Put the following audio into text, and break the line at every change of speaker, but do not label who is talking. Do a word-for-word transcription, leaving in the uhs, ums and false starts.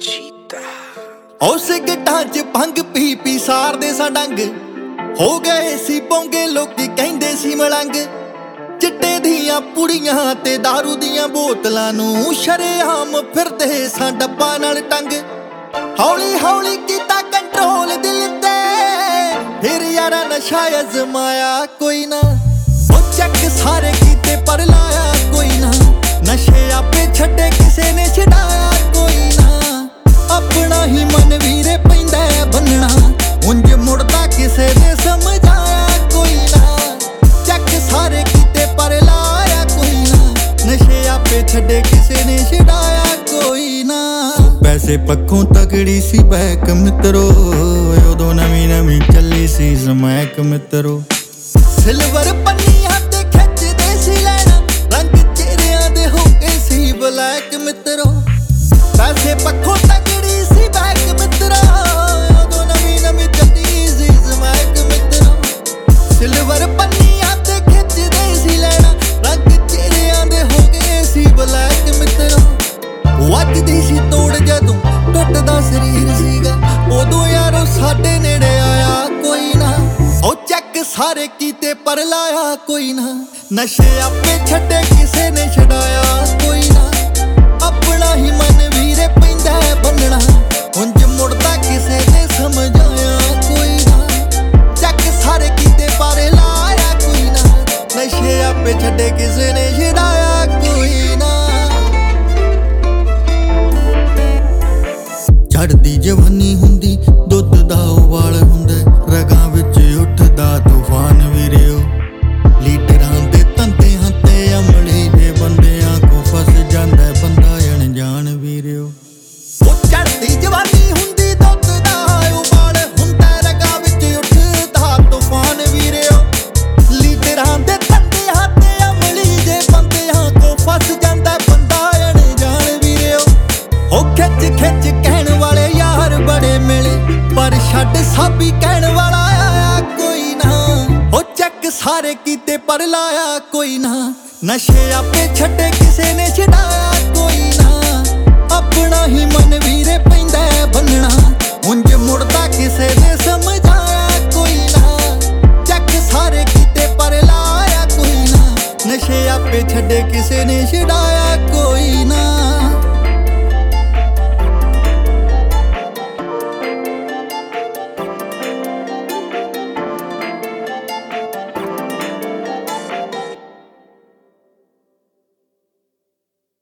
ਚੀਤਾ ਉਸ ਗਿੱਟਾਂ 'ਚ ਭੰਗ ਪੀ ਪੀ ਸਾਰਦੇ ਸਾਂ ਡੰਗ ਹੋ ਗਏ ਸੀ ਪੌਂਗੇ ਲੋਕੀ ਕਹਿੰਦੇ ਸੀ ਮਲੰਗ ਚਿੱਟੇ ਦੀਆਂ ਪੁੜੀਆਂ ਤੇ ਦਾਰੂ ਦੀਆਂ ਬੋਤਲਾਂ ਨੂੰ ਸ਼ਰੇਆਮ ਫਿਰਦੇ ਸਾਂ ਡੱਬਾ ਨਾਲ ਟੰਗ ਹੌਲੀ ਹੌਲੀ ਕੀਤਾ ਕੰਟਰੋਲ ਦਿਲ ਤੇ ਫਿਰ ਯਾਰਾ ਨਸ਼ਾ ਅਜ਼ਮਾਇਆ ਕੋਈ ਨਾ ਉਹ ਚੱਕ ਸਾਰੇ ਕੀਤੇ ਪਰ ਲਾਇਆ ਕੋਈ ਨਾ ਨਸ਼ੇ ਆਪੇ ਛੱਡੇ ਕਿਸੇ ਨੇ ਛਡਾਇਆ ਕੋਈ ਨਾ ਆਪਣਾ ਹੀ ਮਨ ਵੀਰੇ ਪੈਂਦਾ ਬੰਨਣਾ ਉਂਝ ਮੁੜਦਾ ਕਿਸੇ ਨੇ ਸਮਝਾਇਆ ਕੋਈ ਨਾ ਚੱਕ ਸਾਰੇ ਕੀਤੇ ਪਰ ਲਾਇਆ ਕੋਈ ਨਾ ਨਸ਼ੇ ਆਪੇ ਛੱਡੇ ਕਿਸੇ ਨੇ ਛਡਾਇਆ ਕੋਈ ਨਾ ਪੈਸੇ ਪੱਖੋਂ ਤਕੜੀ ਸੀ ਬੈਕ ਮਿੱਤਰੋ ਉਦੋਂ ਨਵੀਂ ਨਵੀਂ ਚੱਲੀ ਸੀ ਸਮੈਕ ਮਿੱਤਰੋ ਸਿਲਵਰ ਪੰਨੀਆਂ ਤੇ ਖਿੱਚਦੇ ਸੀ ਲੈਣਾ ਰੰਗ ਚਿਹਰਿਆਂ ਦੇ ਹੋ ਗਏ ਸੀ ਬਲੈਕ ਮਿੱਤਰੋ ਪੈਸੇ ਪੱਖੋਂ ਤਕੜੀ ਸੀ ਬੈਕ ਮਿੱਤਰੋ ਉਦੋਂ ਨਵੀਂ ਨਵੀਂ ਚੱਲੀ ਸੀ ਸਮੈਕ ਮਿੱਤਰੋ ਸਿਲਵਰ ਪੰਨੀਆਂ ਤੇ ਖਿੱਚਦੇ ਸੀ ਲੈਣਾ ਰੰਗ ਚਿਹਰਿਆਂ ਦੇ ਹੋ ਗਏ ਸੀ ਬਲੈਕ ਮਿੱਤਰੋ ਵੱਜਦੀ ਸੀ ਤੋੜ ਜਦੋਂ ਟੁੱਟਦਾ ਸਰੀਰ ਸੀਗਾ ਉਦੋਂ ਯਾਰੋ ਸਾਡੇ ਨੇੜੇ ਆਇਆ ਕੋਈ ਨਾ ਉਹ ਚੱਕ ਸਾਰੇ ਕੀਤੇ ਪਰ ਲਾਇਆ ਕੋਈ ਨਾ ਨਸ਼ੇ ਆਪੇ ਛੱਡੇ ਕਿਸੇ ਨੇ ਛਡਾਇਆ ਕੋਈ ਨਾ ਆਪਣਾ ਹੀ ਮਨ ਵੀਰੇ ਪੈਂਦਾ ਬੰਨਣਾ ਉਂਝ ਮੁੜਦਾ ਕਿਸੇ ਨੇ ਸਮਝਾਇਆ ਕੋਈ ਨਾ ਚੱਕ ਸਾਰੇ ਕੀਤੇ ਪਰ ਲਾਇਆ ਕੋਈ ਨਾ ਨਸ਼ੇ ਆਪੇ ਛੱਡੇ ਕਿਸੇ ਨੇ ਛਡਾਇਆ ਕੋਈ ਨਾ ਚੜ੍ਹਦੀ ਜਵਾਨੀ ਹੁੰਦੀ ਦੁੱਧ ਦਾ ਉਬਾਲ ਹੁੰਦਾ ਰਗਾਂ ਵਿੱਚ ਉੱਠਦਾ ਤੂਫਾਨ ਵੀਰਿਓ ਲੀਡਰਾਂ ਦੇ ਧੰਦਿਆਂ ਤੇ ਅਮਲੀ ਦੇ ਬੰਦਿਆਂ ਕੋ ਫਸ ਜਾਂਦਾ ਬੰਦਾ ਅਣਜਾਣ ਵੀਰਿਓ ਉਹ ਚੜ੍ਹਦੀ ਜਵਾਨੀ ਹੁੰਦੀ ਦੁੱਧ ਦਾ ਉਬਾਲ ਹੁੰਦਾ ਰਗਾਂ ਵਿੱਚ ਉੱਠਦਾ ਤੂਫਾਨ ਵੀਰਿਓ ਲੀਡਰਾਂ ਦੇ ਧੰਦਿਆਂ ਤੇ ਅਮਲੀ ਦੇ ਬੰਦਿਆਂ ਕੋ ਫਸ ਜਾਂਦਾ ਬੰਦਾ ਅਣਜਾਣ ਵੀਰਿਓ ਉਹ ਖਿੱਚ ਖਿੱਚ ਕਹਿਣ ਵਾਲੇ ਯਾਰ ਬੜੇ ਮਿਲੇ ਪਰ ਛੱਡ ਸਾਬੀ ਕਹਿਣ ਵਾਲਾ ਆਇਆ ਕੋਈ ਨਾ ਉਹ ਚੱਕ ਸਾਰੇ ਕੀਤੇ ਪਰ ਲਾਇਆ ਕੋਈ ਨਾ ਨਸ਼ੇ ਆਪੇ ਛੱਡੇ ਕਿਸੇ ਨੇ ਛਡਾਇਆ ਕੋਈ ਨਾ ਆਪਣਾ ਹੀ ਮਨ ਵੀਰੇ ਪੈਂਦਾ ਬੰਨਣਾ ਉਂਝ ਮੁੜਦਾ ਕਿਸੇ ਨੇ ਸਮਝਾਇਆ ਕੋਈ ਨਾ ਚੱਕ ਸਾਰੇ ਕੀਤੇ ਪਰ ਲਾਇਆ ਕੋਈ ਨਾ ਨਸ਼ੇ ਆਪੇ ਛੱਡੇ ਕਿਸੇ ਨੇ ਛਡਾਇਆ ਕੋਈ ਨਾ।